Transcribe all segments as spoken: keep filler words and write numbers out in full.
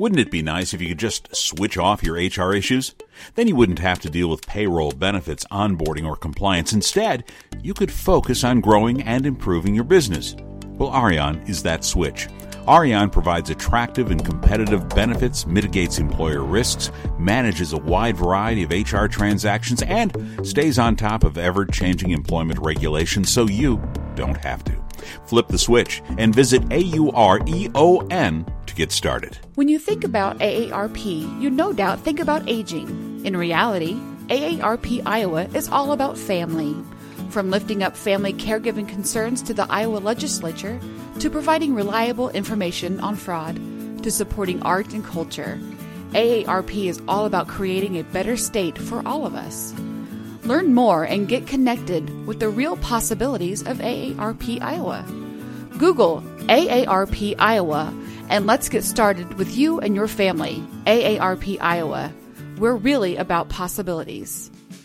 Wouldn't it be nice if you could just switch off your H R issues? Then you wouldn't have to deal with payroll, benefits, onboarding, or compliance. Instead, you could focus on growing and improving your business. Well, Arion is that switch. Arion provides attractive and competitive benefits, mitigates employer risks, manages a wide variety of H R transactions, and stays on top of ever-changing employment regulations so you don't have to. Flip the switch and visit A U R E O N to get started. When you think about A A R P, you no doubt think about aging. In reality, A A R P Iowa is all about family. From lifting up family caregiving concerns to the Iowa legislature, to providing reliable information on fraud, to supporting art and culture, A A R P is all about creating a better state for all of us. Learn more and get connected with the real possibilities of A A R P Iowa. Google A A R P Iowa and let's get started with you and your family. A A R P Iowa. We're really about possibilities.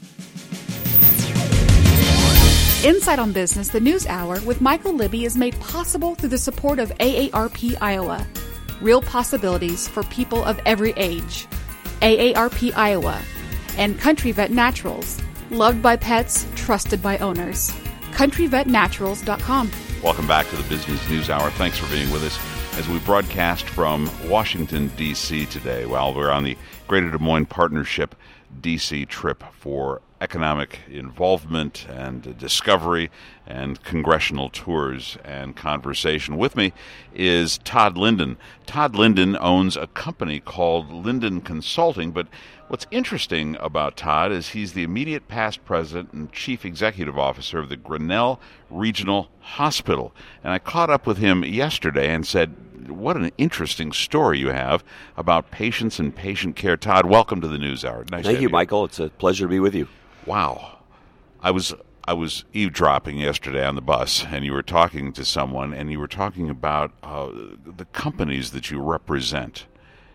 Insight on Business, the News Hour with Michael Libby is made possible through the support of A A R P Iowa. Real possibilities for people of every age. A A R P Iowa. And Country Vet Naturals. Loved by pets, trusted by owners. country vet naturals dot com. Welcome back to the Business News Hour. Thanks for being with us as we broadcast from Washington, D C today. While we're on the Greater Des Moines Partnership D C trip for economic involvement and discovery and congressional tours and conversation. With me is Todd Linden. Todd Linden owns a company called Linden Consulting, but what's interesting about Todd is he's the immediate past president and chief executive officer of the Grinnell Regional Hospital. And I caught up with him yesterday and said, what an interesting story you have about patients and patient care. Todd, welcome to the News Hour. Nice Thank to you, have Michael. It's a pleasure to be with you. Wow. I was I was eavesdropping yesterday on the bus, and you were talking to someone, and you were talking about uh, the companies that you represent.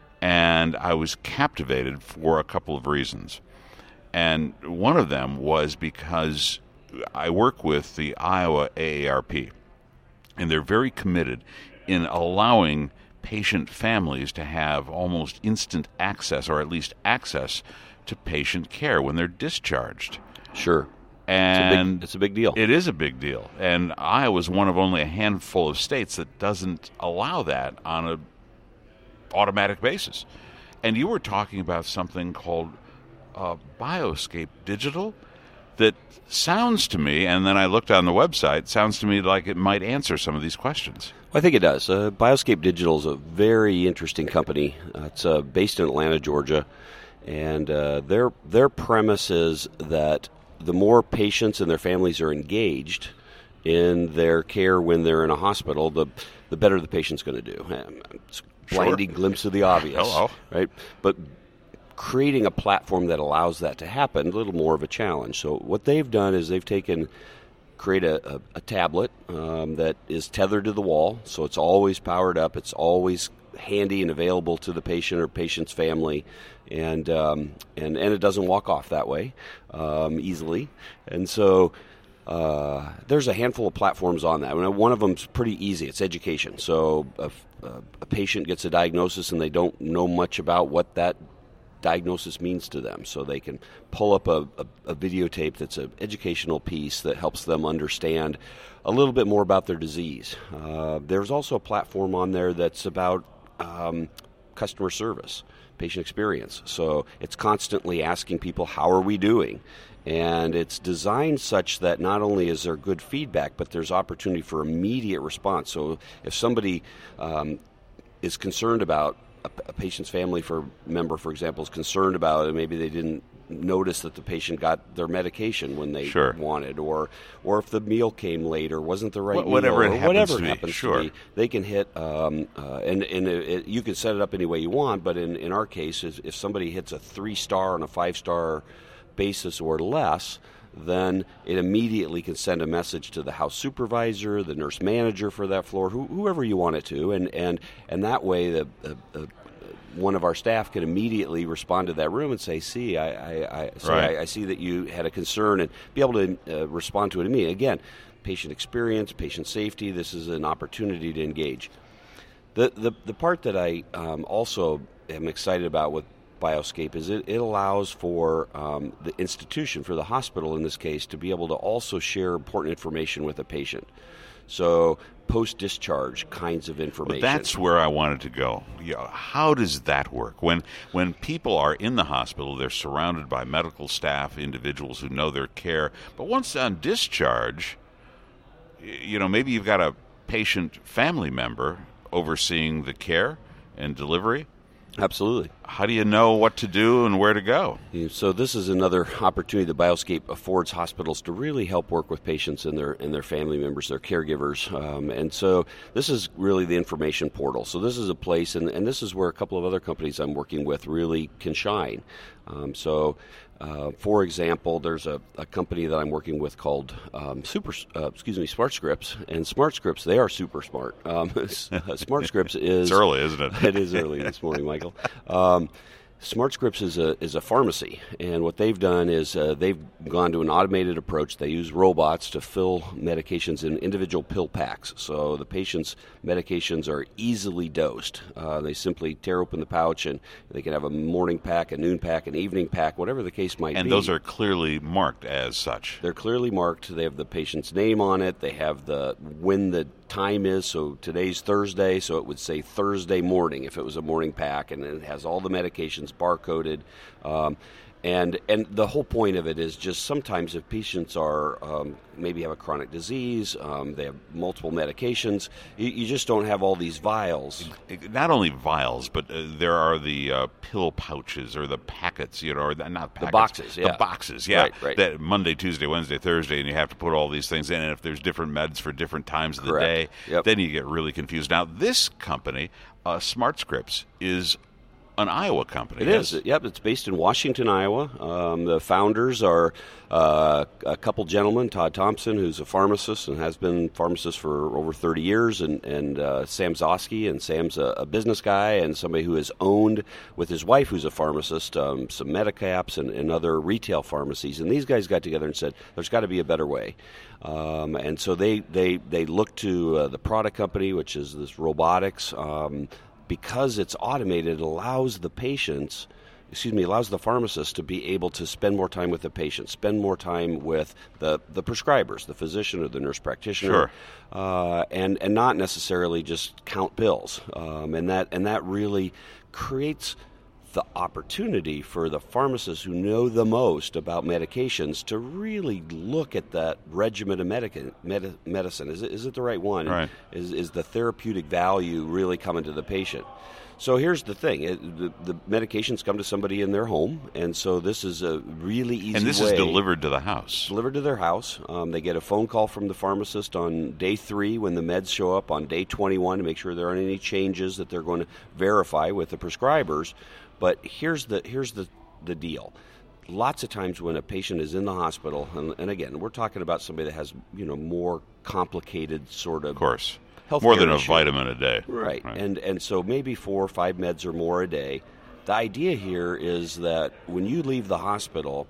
And I was captivated for a couple of reasons. And one of them was because I work with the Iowa A A R P, and they're very committed in allowing patient families to have almost instant access, or at least access to patient care when they're discharged. Sure. And it's a big, it's a big deal. It is a big deal. And Iowa is one of only a handful of states that doesn't allow that on a automatic basis. And you were talking about something called uh, Bioscape Digital that sounds to me, and then I looked on the website, sounds to me like it might answer some of these questions. Well, I think it does. Uh, Bioscape Digital is a very interesting company. Uh, it's uh, based in Atlanta, Georgia, and uh, their their premise is that the more patients and their families are engaged in their care when they're in a hospital, the the better the patient's going to do. It's a blinding sure. glimpse of the obvious. Hello. Right? But creating a platform that allows that to happen, a little more of a challenge. So what they've done is they've taken, create a, a, a tablet um, that is tethered to the wall, so it's always powered up, it's always handy and available to the patient or patient's family, and um, and, and it doesn't walk off that way um, easily. And so uh, there's a handful of platforms on that. One of them's pretty easy. It's education. So a, a patient gets a diagnosis and they don't know much about what that diagnosis means to them, so they can pull up a, a, a videotape that's an educational piece that helps them understand a little bit more about their disease. Uh, there's also a platform on there that's about um, customer service, patient experience. So it's constantly asking people, how are we doing? And it's designed such that not only is there good feedback, but there's opportunity for immediate response. So if somebody um, is concerned about A, a patient's family for member, for example, is concerned about it, maybe they didn't notice that the patient got their medication when they sure. wanted, or or if the meal came late or wasn't the right Wh- whatever meal, it or whatever happens, it happens sure. to be, they can hit, um, uh, and, and it, it, you can set it up any way you want, but in, in our case, is if somebody hits a three-star on a five-star basis or less, then it immediately can send a message to the house supervisor, the nurse manager for that floor, who, whoever you want it to, and and, and that way the, the, the one of our staff can immediately respond to that room and say, see, I, I, I, so right. I, I see that you had a concern, and be able to uh, respond to it immediately. Again, patient experience, patient safety, this is an opportunity to engage. The the, the part that I um, also am excited about with Bioscape is it, it allows for um, the institution, for the hospital in this case, to be able to also share important information with a patient. So post-discharge kinds of information. Well, that's where I wanted to go. You know, how does that work? When when people are in the hospital, they're surrounded by medical staff, individuals who know their care. But once on discharge, you know, maybe you've got a patient family member overseeing the care and delivery. Absolutely. How do you know what to do and where to go? So this is another opportunity that Bioscape affords hospitals to really help work with patients and their and their family members, their caregivers. Um, and so this is really the information portal. So this is a place, and, and this is where a couple of other companies I'm working with really can shine. Um, so, uh, for example, there's a, a company that I'm working with called um, Super, uh, excuse me, SmartScripts, and SmartScripts, they are super smart. Um, SmartScripts is it's early, isn't it? It is early this morning, Michael. Um, SmartScripts is a is a pharmacy, and what they've done is uh, they've gone to an automated approach. They use robots to fill medications in individual pill packs, so the patient's medications are easily dosed. Uh, they simply tear open the pouch, and they can have a morning pack, a noon pack, an evening pack, whatever the case might and be. And those are clearly marked as such. They're clearly marked. They have the patient's name on it. They have the when the time is, so today's Thursday, so it would say Thursday morning if it was a morning pack, and it has all the medications barcoded. Um, and and the whole point of it is just sometimes if patients are um, maybe have a chronic disease, um, they have multiple medications, you, you just don't have all these vials. Not only vials, but uh, there are the uh, pill pouches or the packets, you know, or the, not packets. The boxes, yeah. The boxes, yeah. Right, right. That Monday, Tuesday, Wednesday, Thursday, and you have to put all these things in, and if there's different meds for different times of the Correct. day, Yep. then you get really confused. Now, this company, uh, SmartScripts, is an Iowa company. It yes? is. Yep, it's based in Washington, Iowa. Um, the founders are uh, a couple gentlemen, Todd Thompson, who's a pharmacist and has been a pharmacist for over thirty years, and, and uh, Sam Zosky, and Sam's a, a business guy and somebody who has owned, with his wife who's a pharmacist, um, some Medicaps and, and other retail pharmacies. And these guys got together and said, there's got to be a better way. Um, and so they, they, they looked to uh, the product company, which is this robotics. Um, Because it's automated, it allows the patients, excuse me, allows the pharmacist to be able to spend more time with the patient, spend more time with the, the prescribers, the physician or the nurse practitioner, Sure. uh, and and not necessarily just count pills. Um, and that and that really creates the opportunity for the pharmacists who know the most about medications to really look at that regimen of medica- med- medicine. Is it, is it the right one? Right. Is, is the therapeutic value really coming to the patient? So here's the thing. It, the, the medications come to somebody in their home, and so this is a really easy way. And this way is delivered to the house. Delivered to their house. Um, they get a phone call from the pharmacist on day three when the meds show up, on day twenty-one to make sure there aren't any changes that they're going to verify with the prescribers. But here's the here's the, the deal. Lots of times when a patient is in the hospital, and, and again, we're talking about somebody that has, you know, more complicated sort of, Of course. healthcare More than a issue. vitamin a day. Right. Right. And and so maybe four or five meds or more a day. The idea here is that when you leave the hospital,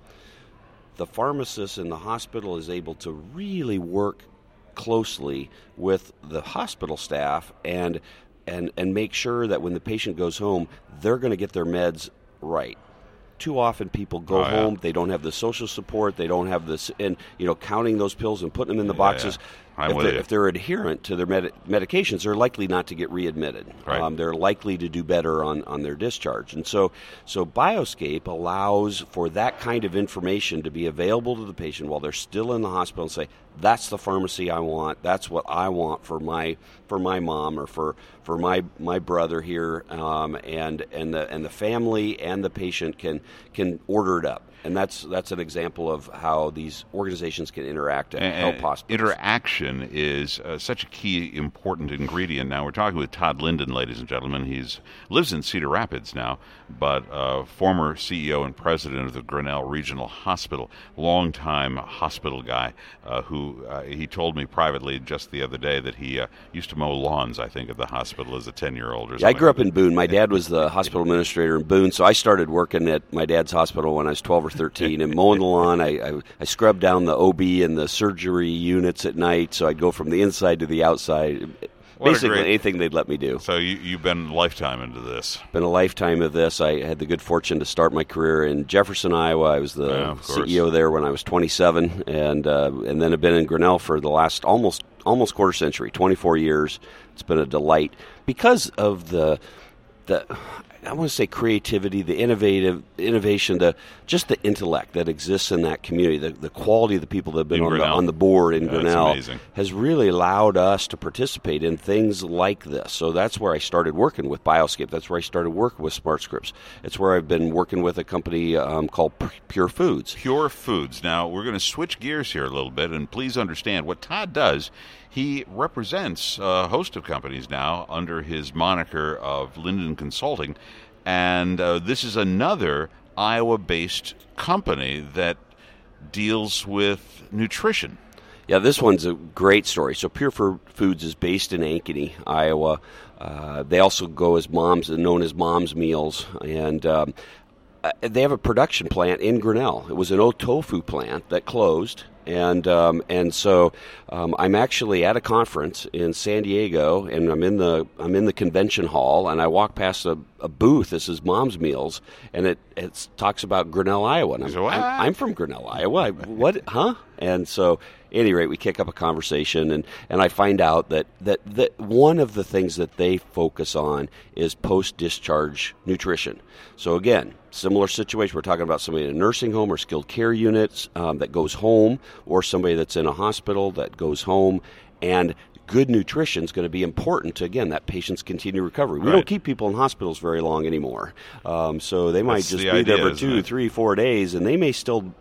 the pharmacist in the hospital is able to really work closely with the hospital staff and and and make sure that when the patient goes home, they're going to get their meds right. Too often people go Oh, yeah. home, they don't have the social support, they don't have this, and you know, counting those pills and putting them in the Yeah, boxes. I'm if, with they're, you. if they're adherent to their med- medications, they're likely not to get readmitted. Right. Um, they're likely to do better on, on their discharge. And so, so Bioscape allows for that kind of information to be available to the patient while they're still in the hospital and say, that's the pharmacy I want. That's what I want for my for my mom or for, for my my brother here, um, and and the and the family and the patient can can order it up. And that's that's an example of how these organizations can interact and, And help hospitals. interaction is uh, such a key, important ingredient. Now, we're talking with Todd Linden, ladies and gentlemen. He's lives in Cedar Rapids now, but uh, former C E O and president of the Grinnell Regional Hospital, longtime hospital guy, uh, who uh, he told me privately just the other day that he uh, used to mow lawns, I think, at the hospital as a ten-year-old or something. Yeah, I grew up in Boone. My dad was the hospital administrator in Boone, so I started working at my dad's hospital when I was twelve or thirteen, and mowing the lawn. I, I, I scrubbed down the O B and the surgery units at night, so I'd go from the inside to the outside. What basically great, anything they'd let me do. So you, you've been a lifetime into this. Been a lifetime of this. I had the good fortune to start my career in Jefferson, Iowa. I was the yeah, C E O there when I was twenty-seven, and uh, and then have been in Grinnell for the last almost almost quarter century, twenty-four years. It's been a delight because of the the. I want to say creativity, the innovative innovation, the just the intellect that exists in that community, the, the quality of the people that have been on the, on the board in yeah, Grinnell has really allowed us to participate in things like this. So that's where I started working with Bioscape. That's where I started working with SmartScripts. It's where I've been working with a company um, called Pure Foods. Pure Foods. Now, we're going to switch gears here a little bit, and please understand what Todd does. He represents a host of companies now under his moniker of Linden Consulting, and uh, this is another Iowa-based company that deals with nutrition. Yeah, this one's a great story. So Pure Foods is based in Ankeny, Iowa. Uh, they also go as Moms, known as Mom's Meals, and um, they have a production plant in Grinnell. It was an O-tofu plant that closed. And um, and so um, I'm actually at a conference in San Diego, and I'm in the I'm in the convention hall, and I walk past a, a booth. This is Mom's Meals, and it it talks about Grinnell, Iowa. And I'm, so, I'm, I'm from Grinnell, Iowa. I, what? Huh? And so, at any rate, we kick up a conversation, and, and I find out that, that that one of the things that they focus on is post-discharge nutrition. So again, similar situation. We're talking about somebody in a nursing home or skilled care units um, that goes home, or somebody that's in a hospital that goes home, and good nutrition is going to be important to, again, that patient's continued recovery. We right. don't keep people in hospitals very long anymore. Um, so they might That's just the be idea, there for two, it? three, four days, and they may still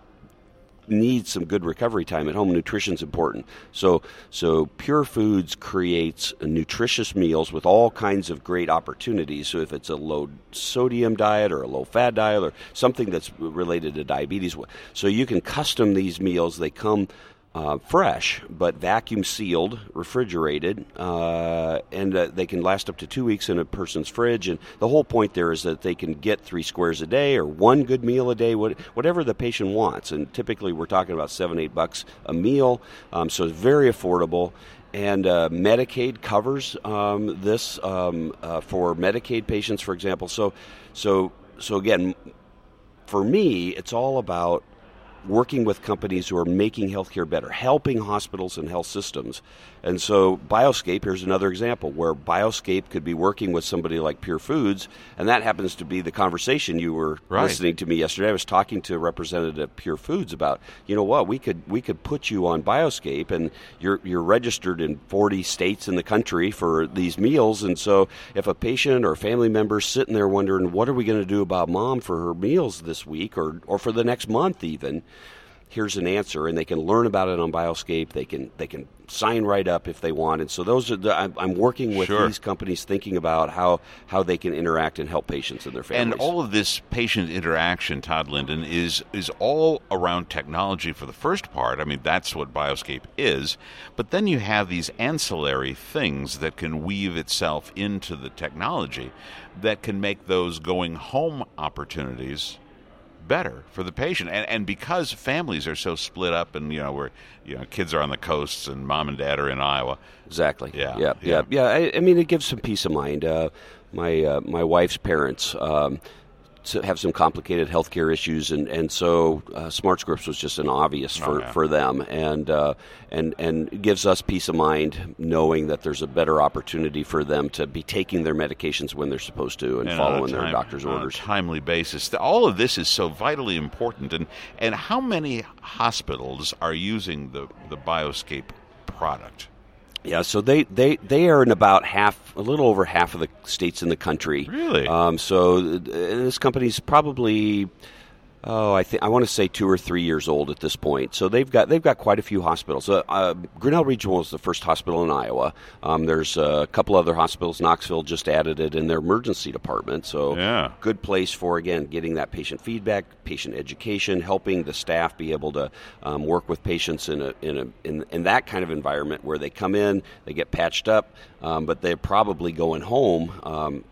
need some good recovery time at home. Nutrition's important. So so Pure Foods creates nutritious meals with all kinds of great opportunities. So if it's a low sodium diet or a low fat diet or something that's related to diabetes, so you can custom these meals. They come Uh, fresh, but vacuum sealed, refrigerated, uh, and uh, they can last up to two weeks in a person's fridge. And the whole point there is that they can get three squares a day or one good meal a day, what, whatever the patient wants. And typically we're talking about seven, eight bucks a meal, um, so it's very affordable. And uh, Medicaid covers um, this um, uh, for Medicaid patients, for example. So, so, so again, for me, it's all about working with companies who are making healthcare better, helping hospitals and health systems. And so Bioscape, here's another example where Bioscape could be working with somebody like Pure Foods, and that happens to be the conversation you were right. listening to me yesterday. I was talking to a representative of Pure Foods about, you know what, we could we could put you on Bioscape, and you're you're registered in forty states in the country for these meals. And so if a patient or a family member is sitting there wondering, what are we going to do about mom for her meals this week or or for the next month even, here's an answer, and they can learn about it on Bioscape. They can they can sign right up if they want. And so those are the, I'm, I'm working with sure. these companies thinking about how, how they can interact and help patients and their families. And all of this patient interaction, Todd Linden, is is all around technology for the first part. I mean, that's what Bioscape is. But then you have these ancillary things that can weave itself into the technology that can make those going home opportunities better for the patient. And and because families are so split up, and you know where you know kids are on the coasts and mom and dad are in Iowa. Exactly. Yeah. Yeah. Yeah. Yeah. I, I mean, it gives some peace of mind. Uh, my uh, my wife's parents um, have some complicated healthcare issues, and and so uh, SmartScripts was just an obvious for, oh, yeah. for them, and uh, and and it gives us peace of mind knowing that there's a better opportunity for them to be taking their medications when they're supposed to and, and following time, their doctor's on orders. On a timely basis. All of this is so vitally important. And and how many hospitals are using the the Bioscape product? Yeah, so they, they, they are in about half, a little over half of the states in the country. Really? Um, so uh, this company's probably, oh, I think I want to say two or three years old at this point. So they've got they've got quite a few hospitals. Uh, uh, Grinnell Regional is the first hospital in Iowa. Um, there's a couple other hospitals. Knoxville just added it in their emergency department. So yeah. good place for, again, getting that patient feedback, patient education, helping the staff be able to um, work with patients in a in a in, in that kind of environment where they come in, they get patched up, um, but they're probably going home. Um,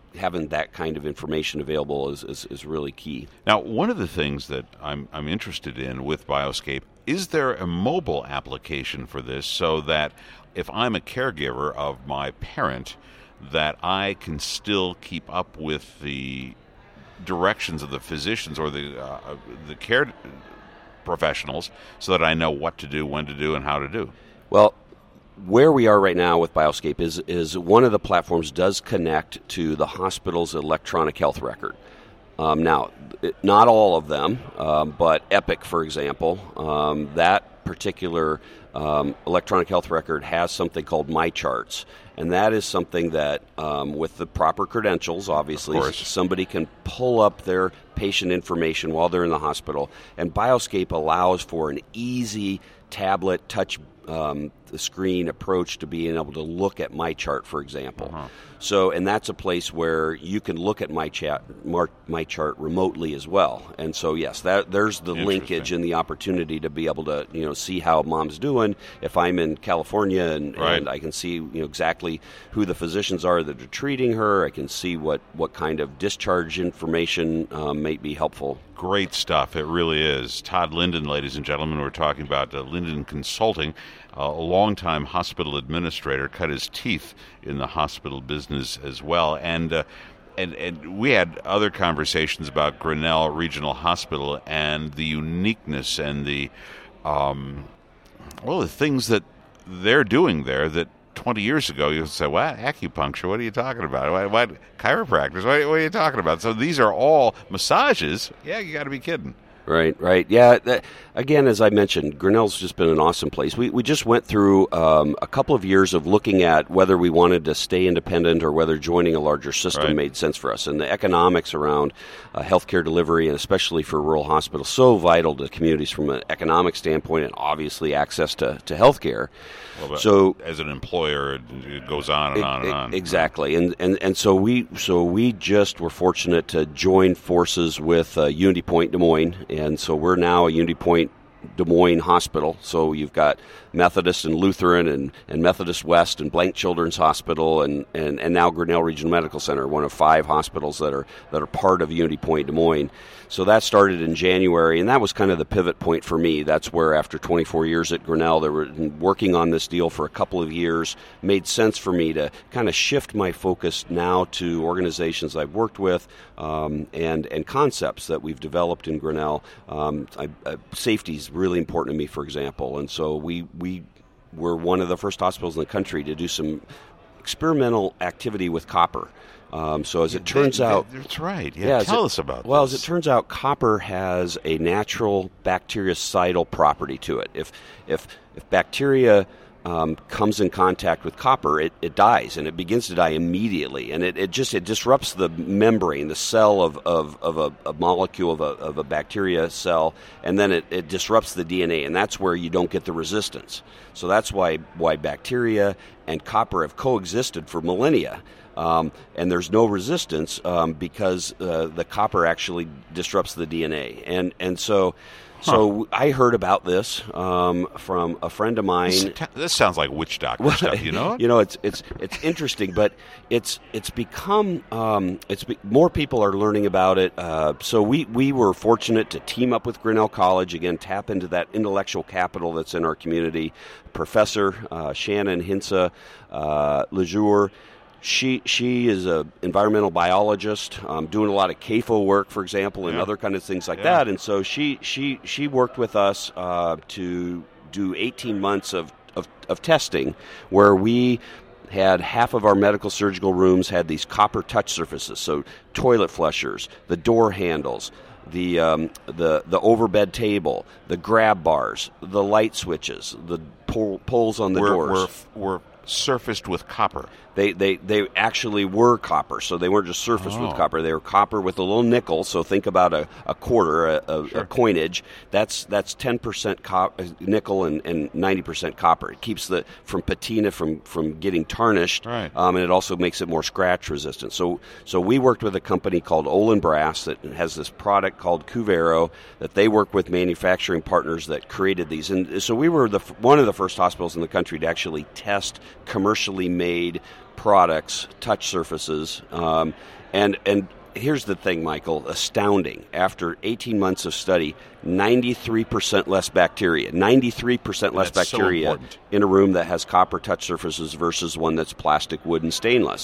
having that kind of information available is, is, is really key. Now, one of the things that I'm, I'm interested in with Bioscape, is there a mobile application for this so that if I'm a caregiver of my parent, that I can still keep up with the directions of the physicians or the uh, the care professionals so that I know what to do, when to do, and how to do? Well, where we are right now with Bioscape is is one of the platforms does connect to the hospital's electronic health record. Um, now, it, not all of them, um, but Epic, for example, um, that particular um, electronic health record has something called MyCharts, and that is something that, um, with the proper credentials, obviously, somebody can pull up their patient information while they're in the hospital, and Bioscape allows for an easy tablet touch um, the screen approach to being able to look at MyChart, for example. Uh-huh. So, and that's a place where you can look at MyChat, MyChart remotely as well. And so, yes, that there's the linkage and the opportunity to be able to, you know, see how mom's doing. If I'm in California and, right. and I can see, you know, exactly who the physicians are that are treating her, I can see what, what kind of discharge information um, might be helpful. Great stuff. It really is. Todd Linden, ladies and gentlemen, we're talking about uh, Linden Consulting, uh, a longtime hospital administrator, cut his teeth in the hospital business as well. And uh, and and we had other conversations about Grinnell Regional Hospital and the uniqueness and the um, well, the things that they're doing there that twenty years ago you would say, what, acupuncture, what are you talking about? What, what chiropractors, what, what are you talking about? So these are all massages. Yeah, you got to be kidding. Right, right. Yeah, that, again, as I mentioned, Grinnell's just been an awesome place. We we just went through um, a couple of years of looking at whether we wanted to stay independent or whether joining a larger system right. made sense for us. And the economics around uh, healthcare delivery, and especially for rural hospitals, so vital to communities from an economic standpoint and obviously access to, to healthcare. Well, so as an employer, it, it goes on and it, on and it, on. Exactly, and, and and so we so we just were fortunate to join forces with uh, Unity Point Des Moines, and so we're now a Unity Point Des Moines hospital. So you've got Methodist and Lutheran and, and Methodist West and Blank Children's Hospital and, and, and now Grinnell Regional Medical Center, one of five hospitals that are that are part of Unity Point Des Moines. So that started in January, and that was kind of the pivot point for me. That's where, after twenty-four years at Grinnell, they were working on this deal for a couple of years, made sense for me to kind of shift my focus now to organizations I've worked with um, and and concepts that we've developed in Grinnell. Um, I, uh, safety is really important to me, for example, and so we we were one of the first hospitals in the country to do some experimental activity with copper. Um, so as it turns that, out... That's right. Yeah, yeah tell it, us about well, this. Well, as it turns out, copper has a natural bactericidal property to it. If if if bacteria um, comes in contact with copper, it, it dies, and it begins to die immediately. And it, it just it disrupts the membrane, the cell of, of, of a, a molecule of a, of a bacteria cell, and then it, it disrupts the D N A, and that's where you don't get the resistance. So that's why why bacteria and copper have coexisted for millennia. Um, and there's no resistance um, because uh, the copper actually disrupts the D N A. And and so huh. so I heard about this um, from a friend of mine. This, this sounds like witch doctor stuff, you know? You know, it's it's it's interesting, but it's it's become um, it's be, more people are learning about it. Uh, so we we were fortunate to team up with Grinnell College, again, tap into that intellectual capital that's in our community. Professor uh, Shannon Hinsa uh, Lejour. She she is an environmental biologist, um, doing a lot of C A F O work, for example, and yeah. other kind of things like yeah. that. And so she she she worked with us uh, to do eighteen months of, of, of testing, where we had half of our medical surgical rooms had these copper touch surfaces, so toilet flushers, the door handles, the um, the the overbed table, the grab bars, the light switches, the pull, pulls on the we're, doors. We're, we're surfaced with copper. They, they they actually were copper, so they weren't just surfaced oh. with copper. They were copper with a little nickel. So think about a, a quarter, a, a, sure. a coinage. That's that's ten percent cop, nickel and, and ninety percent copper. It keeps the from patina from, from getting tarnished, right. um, and it also makes it more scratch resistant. So so we worked with a company called Olin Brass that has this product called Cuvero that they work with manufacturing partners that created these. And so we were the one of the first hospitals in the country to actually test commercially made products, touch surfaces, um, And and here's the thing, Michael, astounding. After eighteen months of study, ninety-three percent less bacteria, ninety-three percent less That's bacteria so in a room that has copper touch surfaces versus one that's plastic, wood, and stainless.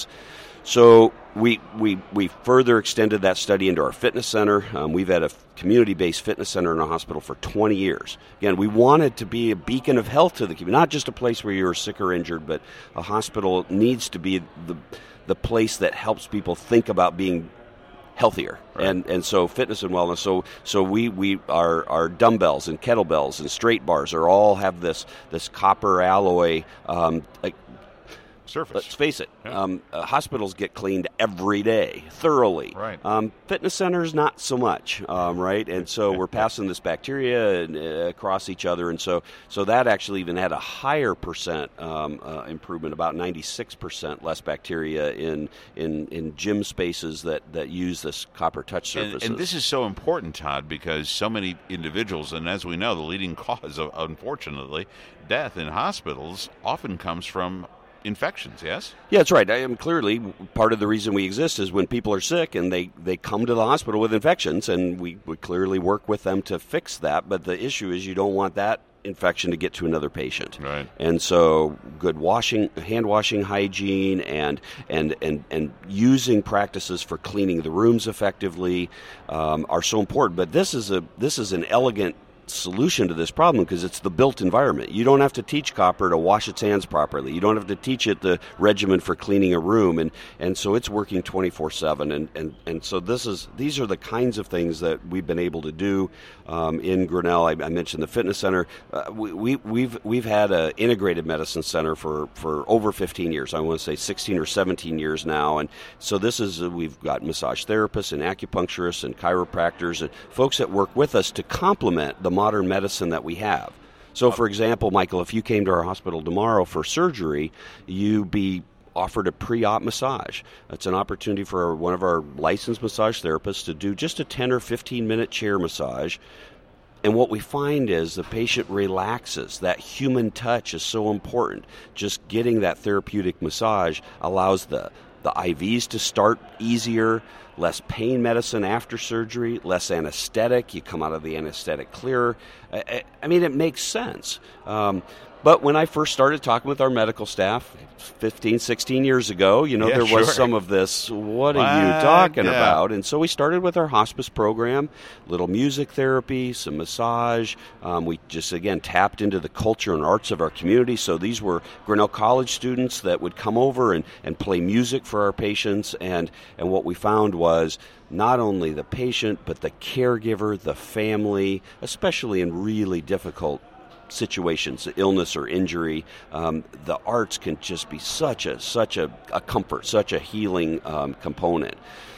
So we we we further extended that study into our fitness center. Um, we've had a community-based fitness center in our hospital for twenty years. Again, we wanted to be a beacon of health to the community, not just a place where you're sick or injured, but a hospital needs to be the the place that helps people think about being healthier. Right. And and so fitness and wellness. So so we we our our dumbbells and kettlebells and straight bars are all have this this copper alloy. Um, like, surface. Let's face it, Yeah. um, uh, hospitals get cleaned every day, thoroughly. Right. Um, fitness centers, not so much, um, right? And so we're passing this bacteria and, uh, across each other, and so so that actually even had a higher percent um, uh, improvement, about ninety-six percent less bacteria in in, in gym spaces that, that use this copper touch surfaces. And, and this is so important, Todd, because so many individuals, and as we know, the leading cause of, unfortunately, death in hospitals often comes from infections, yes? Yeah, that's right. I am clearly part of the reason we exist is when people are sick and they, they come to the hospital with infections, and we, we clearly work with them to fix that. But the issue is you don't want that infection to get to another patient. Right. And so good washing, hand washing hygiene and and, and, and using practices for cleaning the rooms effectively um, are so important. But this is a this is an elegant solution to this problem because it's the built environment. You don't have to teach copper to wash its hands properly. You don't have to teach it the regimen for cleaning a room, and, and so it's working twenty-four seven. And, and, and so this is these are the kinds of things that we've been able to do um, in Grinnell. I, I mentioned the fitness center. Uh, we, we, we've we've had an integrated medicine center for, for over fifteen years. I want to say sixteen or seventeen years now. And so this is uh, we've got massage therapists and acupuncturists and chiropractors and folks that work with us to complement the modern medicine that we have. So, for example, Michael, if you came to our hospital tomorrow for surgery, you'd be offered a pre-op massage. It's an opportunity for one of our licensed massage therapists to do just a ten or fifteen minute chair massage. And what we find is the patient relaxes. That human touch is so important. Just getting that therapeutic massage allows the the I Vs to start easier, less pain medicine after surgery, less anesthetic. You come out of the anesthetic clearer. I, I mean, it makes sense. Um, but when I first started talking with our medical staff fifteen, sixteen years ago, you know, Yeah, there was sure. some of this, what are What? you talking Yeah. about? And so we started with our hospice program, little music therapy, some massage. Um, we just, again, tapped into the culture and arts of our community. So these were Grinnell College students that would come over and, and play music for our patients. And, and what we found was not only the patient, but the caregiver, the family, especially in really difficult situations, illness or injury, um, the arts can just be such a such a, a comfort, such a healing um, component.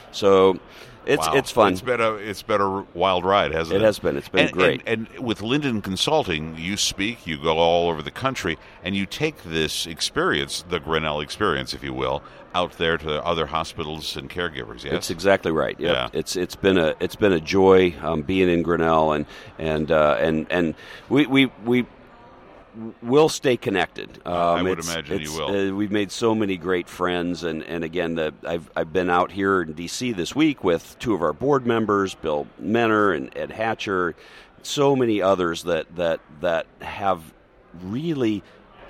So it's Wow. it's fun. It's been a it's been a wild ride, hasn't it? It has been. It's been and, great. And, and with Linden Consulting, you speak, you go all over the country, and you take this experience, the Grinnell experience, if you will, out there to other hospitals and caregivers. Yes, That's exactly right. Yep. Yeah. It's it's been a it's been a joy um, being in Grinnell, and and uh, and and we we we. We'll stay connected. Um, I would it's- imagine you it's, will. Uh, we've made so many great friends, and, and again, the, I've I've been out here in D C this week with two of our board members, Bill Menner and Ed Hatcher, so many others that that that have really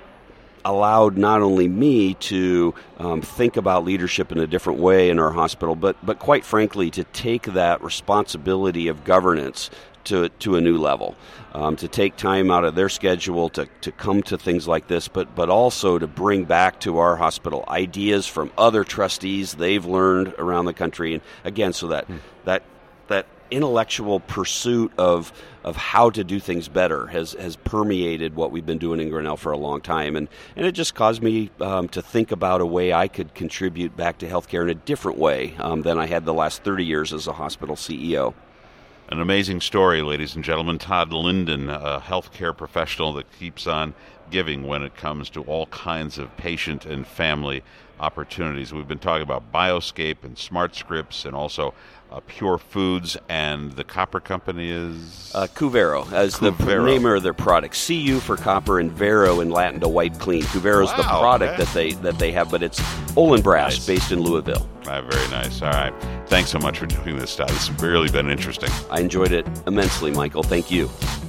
allowed not only me to um, think about leadership in a different way in our hospital, but but quite frankly to take that responsibility of governance to to a new level, um, to take time out of their schedule to, to come to things like this, but but also to bring back to our hospital ideas from other trustees they've learned around the country, and again, so that that that intellectual pursuit of of how to do things better has has permeated what we've been doing in Grinnell for a long time, and and it just caused me um, to think about a way I could contribute back to healthcare in a different way um, than I had the last thirty years as a hospital C E O. An amazing story, ladies and gentlemen. Todd Linden, a healthcare professional that keeps on giving when it comes to all kinds of patient and family opportunities. We've been talking about Bioscape and SmartScripts and also uh, Pure Foods, and the copper company is... Uh, Cuvero, as Cuvero. the name of their product. C U for copper and Vero in Latin to wipe clean. Cuvero is the Wow, product okay. that they that they have, but it's Olin Brass Nice. based in Louisville. Uh, very nice. All right. Thanks so much for doing this, Todd. It's really been interesting. I enjoyed it immensely, Michael. Thank you.